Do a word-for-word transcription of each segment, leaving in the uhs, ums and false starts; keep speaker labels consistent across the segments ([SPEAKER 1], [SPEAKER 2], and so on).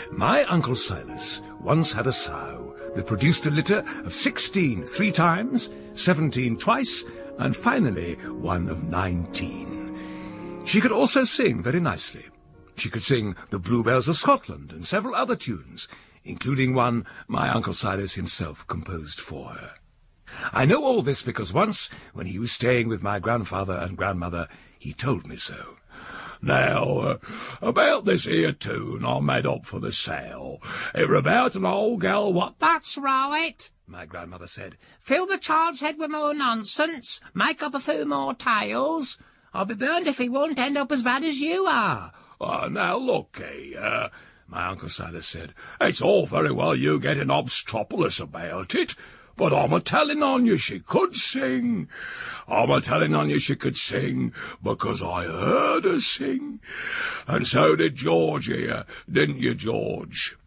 [SPEAKER 1] My Uncle Silas once had a sow that produced a litter of sixteen three times, seventeen twice, and finally one of nineteen. She could also sing very nicely. She could sing the Bluebells of Scotland and several other tunes, including one my Uncle Silas himself composed for her. I know all this because once, when he was staying with my grandfather and grandmother, he told me so. Now, uh, about this here tune I made up for the sow. It were about an old gal what...
[SPEAKER 2] That's right,
[SPEAKER 1] my grandmother said.
[SPEAKER 2] Fill the child's head with more nonsense, make up a few more tales. I'll be burned if he won't end up as bad as you are.
[SPEAKER 1] Uh, now, look-y, uh, my Uncle Silas said. It's all very well you getting obstropolous about it, but I'm a-telling on you she could sing. I'm a-telling on you she could sing because I heard her sing. And so did George here, didn't you, George?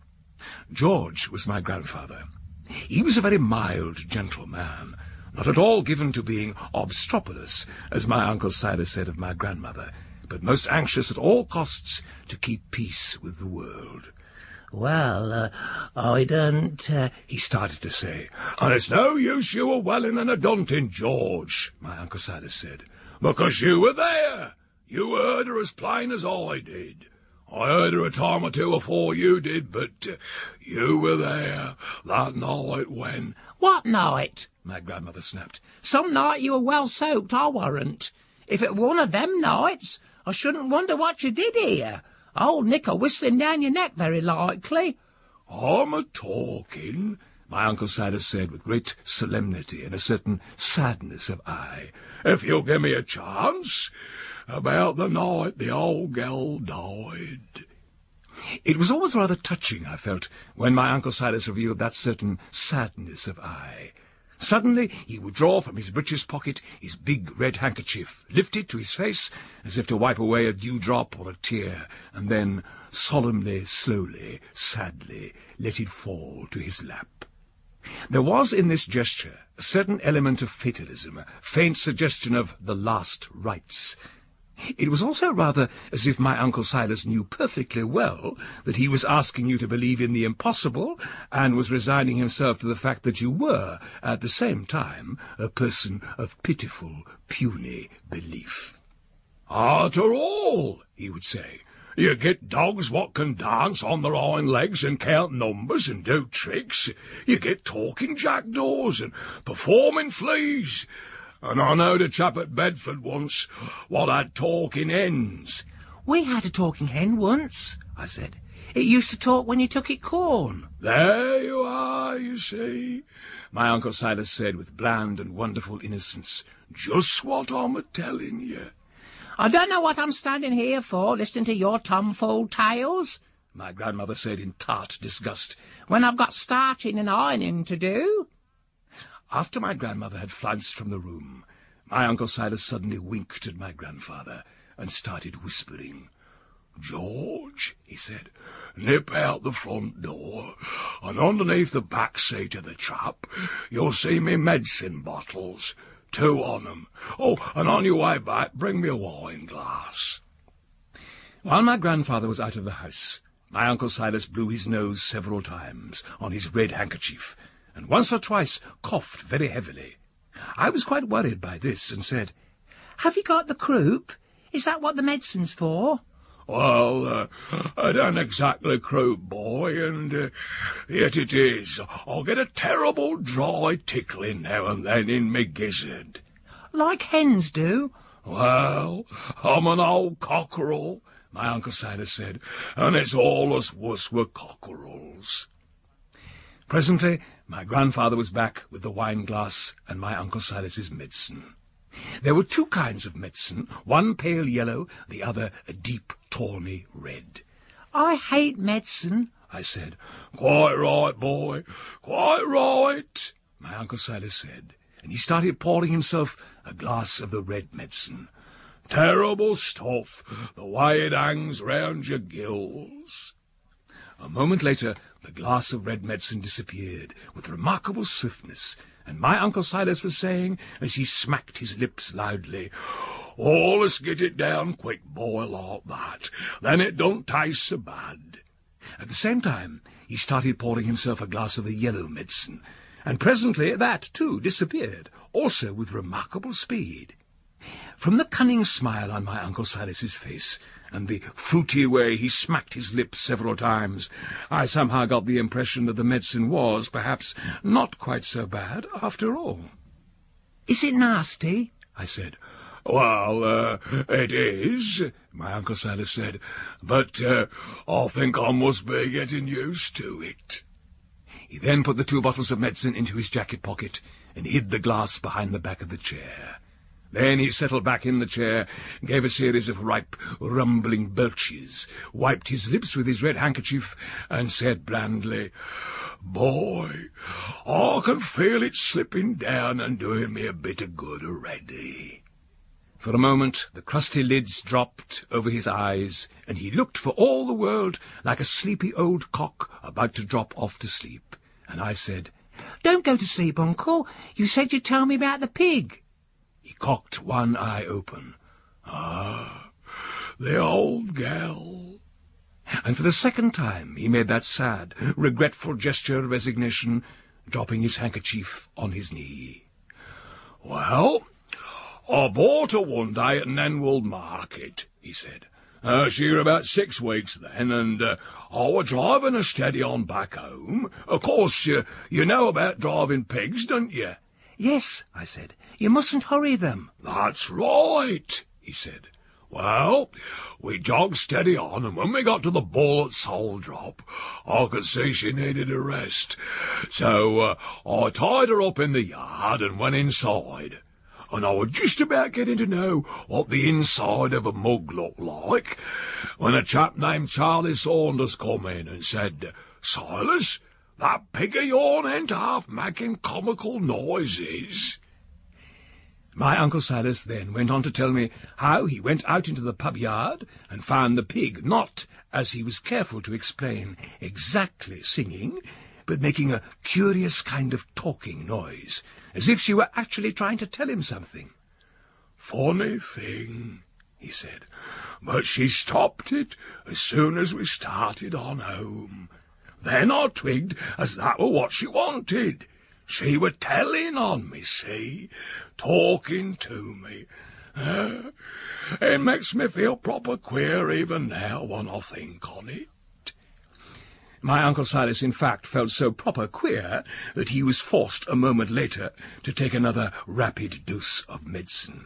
[SPEAKER 1] George was my grandfather. He was a very mild, gentle man, not at all given to being obstropolous, as my Uncle Silas said of my grandmother, but most anxious at all costs to keep peace with the world.
[SPEAKER 2] Well, uh, I don't... Uh...
[SPEAKER 1] he started to say. And it's no use you were welling and a-dunting, George, my Uncle Silas said, because you were there. You heard her as plain as I did. I heard her a time or two afore you did, but uh, you were there that night when...
[SPEAKER 2] What night?
[SPEAKER 1] My grandmother snapped.
[SPEAKER 2] Some night you were well soaked, I warrant. If it were one of them nights, I shouldn't wonder what you did here. Old Nicker whistling down your neck, very likely.
[SPEAKER 1] I'm a-talking, my Uncle Silas said with great solemnity and a certain sadness of eye, if you'll give me a chance, about the night the old gal died. It was always rather touching, I felt, when my Uncle Silas revealed that certain sadness of eye. Suddenly he would draw from his breeches pocket his big red handkerchief, lift it to his face as if to wipe away a dewdrop or a tear, and then solemnly, slowly, sadly let it fall to his lap. There was in this gesture a certain element of fatalism, a faint suggestion of the last rites. It was also rather as if my Uncle Silas knew perfectly well that he was asking you to believe in the impossible, and was resigning himself to the fact that you were, at the same time, a person of pitiful, puny belief. "Arter all," he would say, "you get dogs what can dance on their hind legs and count numbers and do tricks. You get talking jackdaws and performing fleas. And I knowed a chap at Bedford once what had talking hens."
[SPEAKER 2] "We had a talking hen once," I said. "It used to talk when you took it corn."
[SPEAKER 1] "There you are, you see," my Uncle Silas said with bland and wonderful innocence. "Just what I'm a-telling you."
[SPEAKER 2] "I don't know what I'm standing here for, listening to your tomfool tales," my grandmother said in tart disgust, "when I've got starching and ironing to do."
[SPEAKER 1] After my grandmother had flounced from the room, my Uncle Silas suddenly winked at my grandfather and started whispering. "George," he said, "nip out the front door, and underneath the back seat of the trap you'll see me medicine bottles, two on 'em. Oh, and on your way back bring me a wine glass." While my grandfather was out of the house, my Uncle Silas blew his nose several times on his red handkerchief, and once or twice coughed very heavily. I was quite worried by this, and said,
[SPEAKER 2] "Have you got the croup? Is that what the medicine's for?"
[SPEAKER 1] "Well, uh, I don't exactly croup, boy, and uh, yet it is. I'll get a terrible dry tickling now and then in me gizzard."
[SPEAKER 2] "Like hens do?"
[SPEAKER 1] "Well, I'm an old cockerel," my Uncle Silas said, "and it's all as wuss with cockerels." Presently my grandfather was back with the wine-glass and my Uncle Silas's medicine. There were two kinds of medicine, one pale yellow, the other a deep, tawny red.
[SPEAKER 2] "I hate medicine,"
[SPEAKER 1] I said. "Quite right, boy, quite right," my Uncle Silas said, and he started pouring himself a glass of the red medicine. "Terrible stuff, the way it hangs round your gills." A moment later, the glass of red medicine disappeared with remarkable swiftness, and my Uncle Silas was saying, as he smacked his lips loudly, "Oh, let's get it down quick, boy, like that. Then it don't taste so bad." At the same time, he started pouring himself a glass of the yellow medicine, and presently that, too, disappeared, also with remarkable speed. From the cunning smile on my Uncle Silas's face, and the fruity way he smacked his lips several times, I somehow got the impression that the medicine was, perhaps, not quite so bad after all.
[SPEAKER 2] "Is it nasty?"
[SPEAKER 1] I said. "Well, uh, it is," my Uncle Silas said, "but uh, I think I must be getting used to it." He then put the two bottles of medicine into his jacket pocket and hid the glass behind the back of the chair. Then he settled back in the chair, gave a series of ripe, rumbling belches, wiped his lips with his red handkerchief, and said blandly, "Boy, I can feel it slipping down and doing me a bit of good already." For a moment the crusty lids dropped over his eyes, and he looked for all the world like a sleepy old cock about to drop off to sleep. And I said,
[SPEAKER 2] "Don't go to sleep, Uncle. You said you'd tell me about the pig."
[SPEAKER 1] He cocked one eye open. "Ah, the old gal." And for the second time he made that sad, regretful gesture of resignation, dropping his handkerchief on his knee. "Well, I bought her one day at Nenwold Market," he said. Uh, she were about six weeks then, and uh, I were driving her steady on back home. Of course, you, you know about driving pigs, don't you?"
[SPEAKER 2] "Yes," I said. "You mustn't hurry them."
[SPEAKER 1] "That's right," he said. "Well, we jogged steady on, and when we got to the bull at Soul Drop, I could see she needed a rest. So uh, I tied her up in the yard and went inside. And I was just about getting to know what the inside of a mug looked like, when a chap named Charlie Saunders come in and said, 'Silas, that pig of yourn ain't half making comical noises.'" My Uncle Silas then went on to tell me how he went out into the pub yard and found the pig not, as he was careful to explain, exactly singing, but making a curious kind of talking noise, as if she were actually trying to tell him something. "Funny thing," he said, "but she stopped it as soon as we started on home. Then I twigged as that were what she wanted. She were telling on me, see, talking to me. Uh, it makes me feel proper queer even now when I think on it." My Uncle Silas, in fact, felt so proper queer that he was forced a moment later to take another rapid dose of medicine.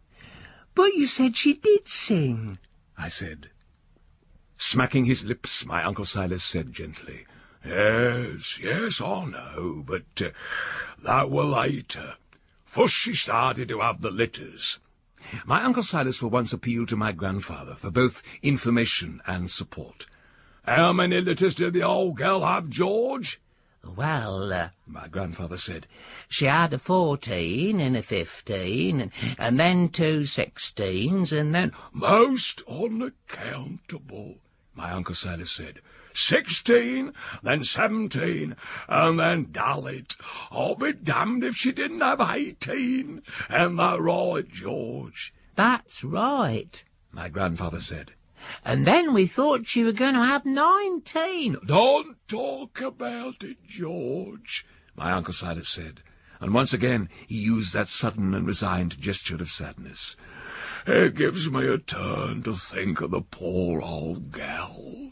[SPEAKER 2] "But you said she did sing," I said.
[SPEAKER 1] Smacking his lips, my Uncle Silas said gently, "Yes, yes, I know, but uh, that were later. First she started to have the litters." My Uncle Silas for once appealed to my grandfather for both information and support. "How many litters did the old gal have, George?"
[SPEAKER 2] "Well, uh, my grandfather said, she had a fourteen and a fifteen, and, and then two sixteens, and then—"
[SPEAKER 1] "Most unaccountable," my Uncle Silas said. "Sixteen, then seventeen, and then Dalit. I'll be damned if she didn't have eighteen. Ain't that right, George?"
[SPEAKER 2] "That's right," my grandfather said. "And then we thought she were going to have nineteen."
[SPEAKER 1] "Don't talk about it, George," my Uncle Silas said, and once again he used that sudden and resigned gesture of sadness. "It gives me a turn to think of the poor old gal."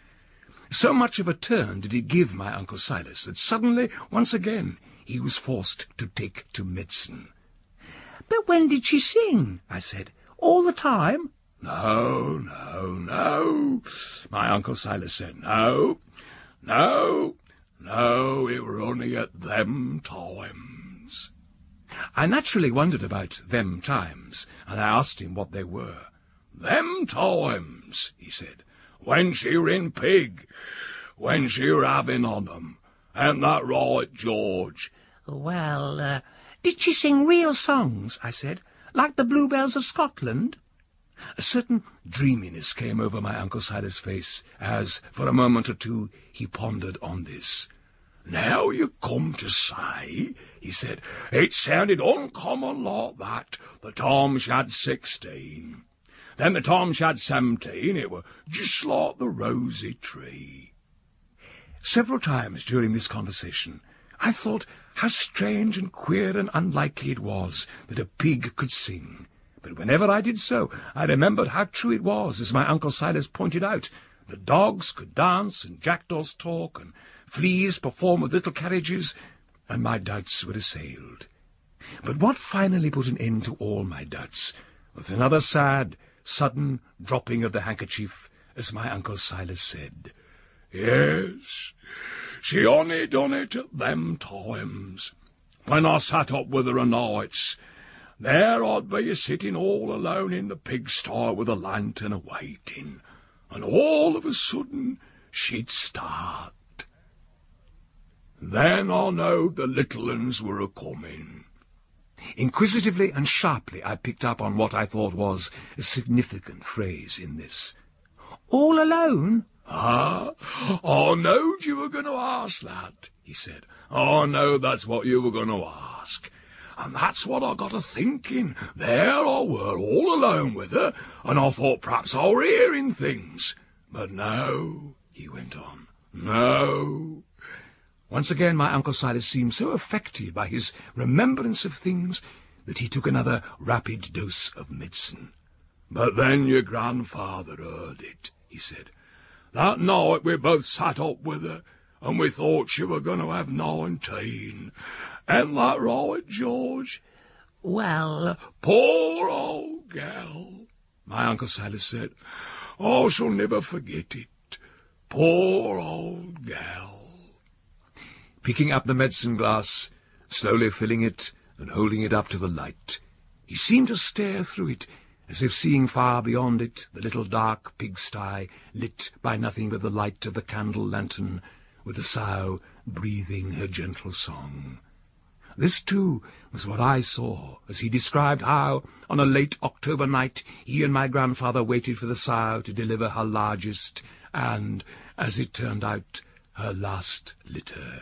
[SPEAKER 1] So much of a turn did it give my Uncle Silas that suddenly, once again, he was forced to take to medicine.
[SPEAKER 2] "But when did she sing?" I said. "All the time?"
[SPEAKER 1] "No, no, no," my Uncle Silas said. "No, no, no, it were only at them times." I naturally wondered about them times, and I asked him what they were. "Them times," he said, "when she were in pig, when she were having on 'em. Ain't that right, George?"
[SPEAKER 2] "Well, uh, did she sing real songs?" I said, "like the Bluebells of Scotland?" A certain dreaminess came over my Uncle Silas' face as, for a moment or two, he pondered on this. "Now you come to say," he said, "it sounded uncommon like that, the time she had sixteen.
[SPEAKER 1] Then the time she had seventeen, it were just like the rosy tree.
[SPEAKER 2] Several times during this conversation, I thought how strange and queer and unlikely it was that a pig could sing. But whenever I did so, I remembered how true it was, as my Uncle Silas pointed out. The dogs could dance, and jackdaws talk, and fleas perform with little carriages, and my doubts were assailed. But what finally put an end to all my doubts was another sad, sudden dropping of the handkerchief, as my Uncle Silas said.
[SPEAKER 1] Yes, she only done it at them times. When I sat up with her o' nights, there I'd be sitting all alone in the pigsty with a lantern a-waiting, and all of a sudden she'd start. Then I knowed the little uns were a-coming.
[SPEAKER 2] Inquisitively and sharply I picked up on what I thought was a significant phrase in this. All alone?
[SPEAKER 1] Ah, I knowed you were going to ask that, he said. I know that's what you were going to ask. And that's what I got a thinking. There I were, all alone with her, and I thought perhaps I were hearing things. But no, he went on, no.
[SPEAKER 2] Once again my Uncle Silas seemed so affected by his remembrance of things that he took another rapid dose of medicine.
[SPEAKER 1] But then your grandfather heard it, he said. That night we both sat up with her, and we thought she were going to have nineteen. Ain't that right, George?
[SPEAKER 2] Well,
[SPEAKER 1] poor old gal, my Uncle Silas said. I shall never forget it. Poor old gal.
[SPEAKER 2] Picking up the medicine glass, slowly filling it and holding it up to the light, he seemed to stare through it, as if seeing far beyond it the little dark pigsty lit by nothing but the light of the candle-lantern, with the sow breathing her gentle song. This, too, was what I saw, as he described how, on a late October night, he and my grandfather waited for the sow to deliver her largest and, as it turned out, her last litter.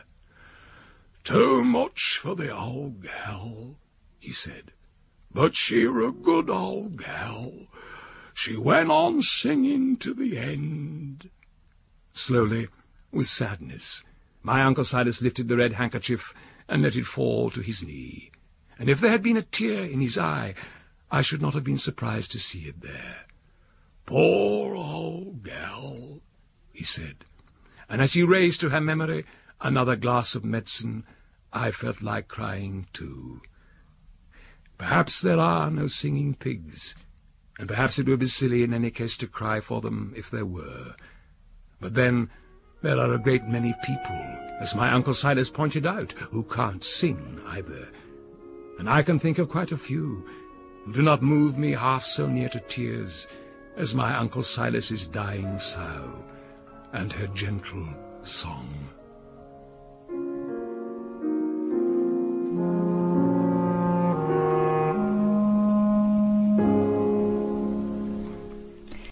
[SPEAKER 1] Too much for the old gal, he said. But she were a good old gal. She went on singing to the end.
[SPEAKER 2] Slowly, with sadness, my Uncle Silas lifted the red handkerchief and let it fall to his knee, and if there had been a tear in his eye, I should not have been surprised to see it there.
[SPEAKER 1] Poor old gal, he said,
[SPEAKER 2] and as he raised to her memory another glass of medicine, I felt like crying too. Perhaps there are no singing pigs, and perhaps it would be silly in any case to cry for them if there were. But then there are a great many people, as my Uncle Silas pointed out, who can't sing either. And I can think of quite a few who do not move me half so near to tears as my Uncle Silas's dying sow and her gentle song.